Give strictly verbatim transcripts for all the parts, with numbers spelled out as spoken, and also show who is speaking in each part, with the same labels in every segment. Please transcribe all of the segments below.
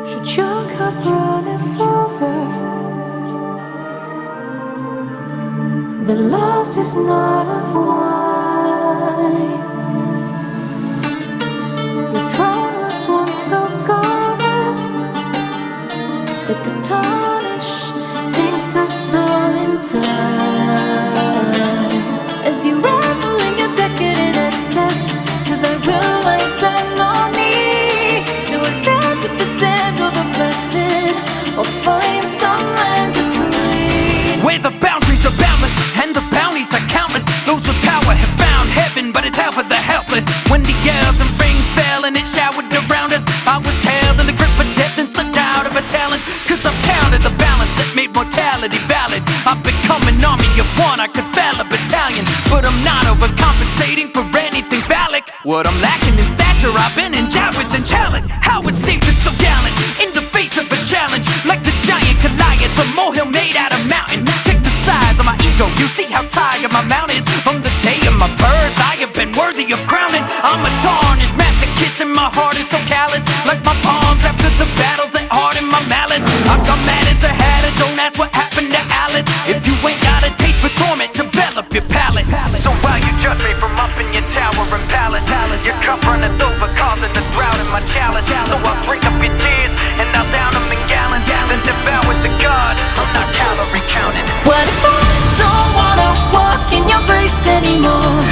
Speaker 1: Should your cup runneth over, the loss is not of wine. Your throne was once so golden that the tarnish takes us all in time. As you revel in your decadent excess, to thy will I bend on knee. Do I stand with the damned or the blessed, or find some land between?
Speaker 2: Where the boundaries are boundless and the bounties are countless. Those with power have found heaven, but it's hell for the helpless. When the earth and rain fell and it showered around us, I was held in the grip of death and sucked out of a talent. Cause I've counted the balance that made mortality valid. I've become an army of one, I could fall a battalion, but I'm not overcompensating for anything phallic. What I'm lacking in stature, I've been endowed with in talent. How is David so gallant in the face of a challenge? Like the giant Goliath, the molehill made out of mountain. Check the size of my ego, you see how tired my mount is. From the day of my birth, I have been worthy of crowning. I'm a tarnished masochist and my heart is so callous, like my palms after the battles that harden my malice. I've got mad as a hatter, don't ask what happened to Alice. If you ain't got a taste for torment, develop your palate. So while you judge me from up in your tower and palace, your cup runneth over, causing a drought in my chalice. So I'll drink up your tears and I'll down them in gallons, then devour the God. I'm not calorie counting.
Speaker 1: What if I don't wanna walk in your grace anymore?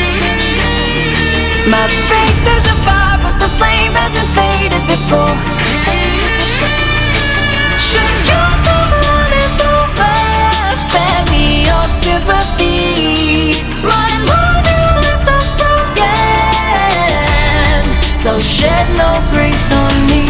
Speaker 1: My faith is a fire, but the flame hasn't faded before. Should your cup runneth over, spare me your sympathy. My Lord, you left us broken, so shed no grace on me.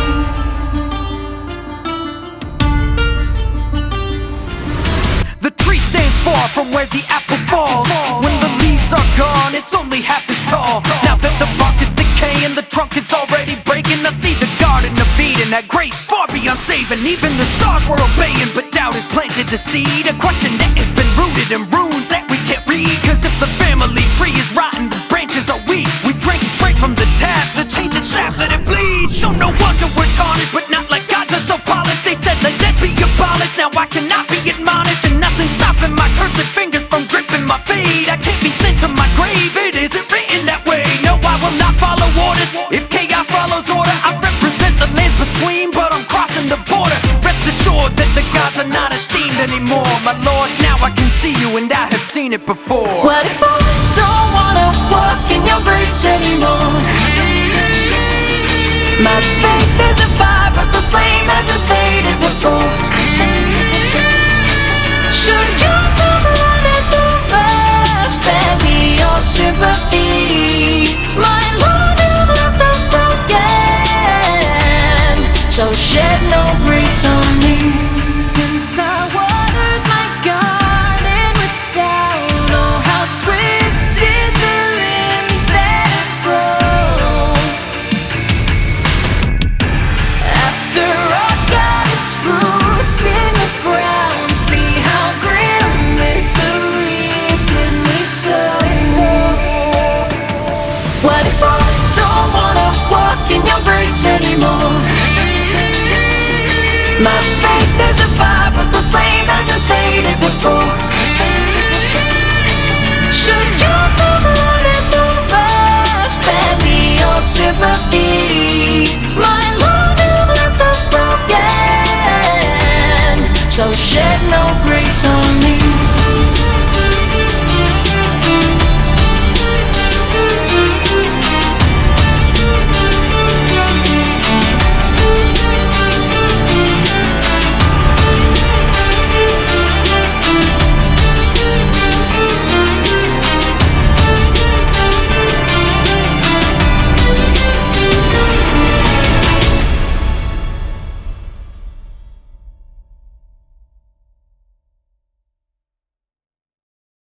Speaker 2: Far from where the apple falls, when the leaves are gone, it's only half as tall. Now that the bark is decaying, the trunk is already breaking, I see the garden of Eden, that grace far beyond saving. Even the stars were obeying, but doubt has planted the seed, a question that has been rooted in runes that we can't read. Cause if the family tree is rotten, the branches are weak. We drink straight from the tap, the tainted sap, let it bleed. So no wonder we're tarnished, but not like God's are so polished. They said let that be abolished, now I cannot be admonished, and nothing's stopping my cursed fingers from gripping my fate. I can't be sent to my grave, it isn't written that way. No, I will not follow orders. If chaos follows order, I represent the lands between, but I'm crossing the border. Rest assured that the gods are not esteemed anymore. My Lord, now I can see you and I have seen it before.
Speaker 1: What if I don't wanna walk in your grace anymore? My faith is a fire, but the flame hasn't faded before. Should your cup runneth over, spare me your sympathy. My Lord, you left us broken, so shed no grace on me. Since I watered my garden with doubt, oh how twisted the limbs that have grown. After I got its roots in the ground, see how grim is the reaping we sow. What if I don't wanna walk in your grace anymore? My faith is a fire, but the